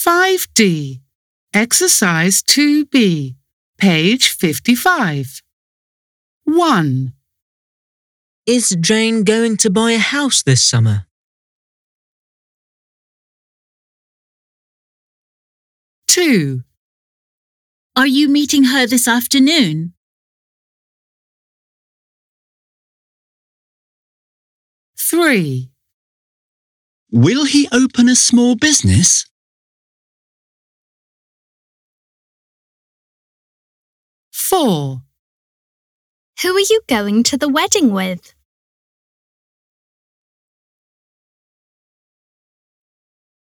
5D. Exercise 2B. Page 55. 1. Is Jane going to buy a house this summer? 2. Are you meeting her this afternoon? 3. Will he open a small business? 4. Who are you going to the wedding with?